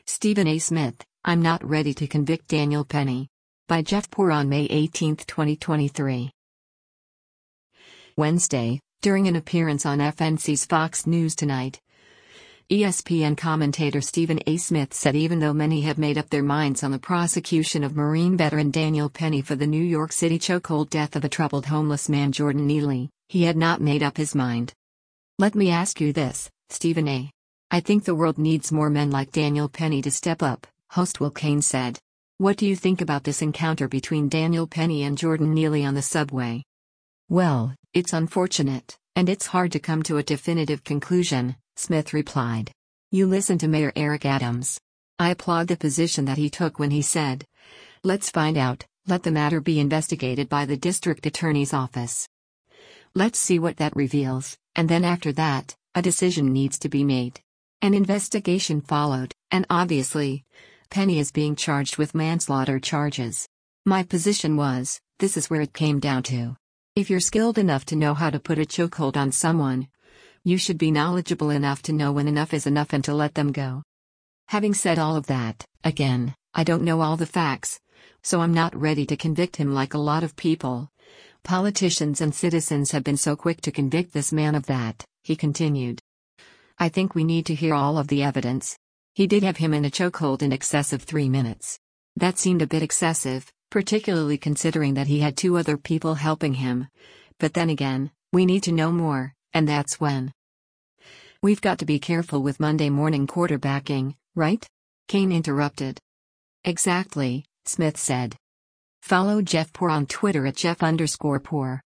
Stephen A. Smith, I'm not ready to convict Daniel Penny. By Jeff Poor on May 18, 2023. Wednesday, during an appearance on FNC's Fox News Tonight, ESPN commentator Stephen A. Smith said even though many have made up their minds on the prosecution of Marine veteran Daniel Penny for the New York City chokehold death of a troubled homeless man Jordan Neely, he had not made up his mind. Let me ask you this, Stephen A. I think the world needs more men like Daniel Penny to step up, host Will Cain said. What do you think about this encounter between Daniel Penny and Jordan Neely on the subway? Well, it's unfortunate, and it's hard to come to a definitive conclusion, Smith replied. You listen to Mayor Eric Adams. I applaud the position that he took when he said, let's find out, let the matter be investigated by the district attorney's office. Let's see what that reveals, and then after that, a decision needs to be made. An investigation followed, and obviously, Penny is being charged with manslaughter charges. My position was, this is where it came down to. If you're skilled enough to know how to put a chokehold on someone, you should be knowledgeable enough to know when enough is enough and to let them go. Having said all of that, again, I don't know all the facts, so I'm not ready to convict him like a lot of people. Politicians and citizens have been so quick to convict this man of that, he continued. I think we need to hear all of the evidence. He did have him in a chokehold in excess of 3 minutes. That seemed a bit excessive, particularly considering that he had 2 other people helping him. But then again, we need to know more, and that's when. We've got to be careful with Monday morning quarterbacking, right? Cain interrupted. Exactly, Smith said. Follow Jeff Poor on Twitter at Jeff_Poor.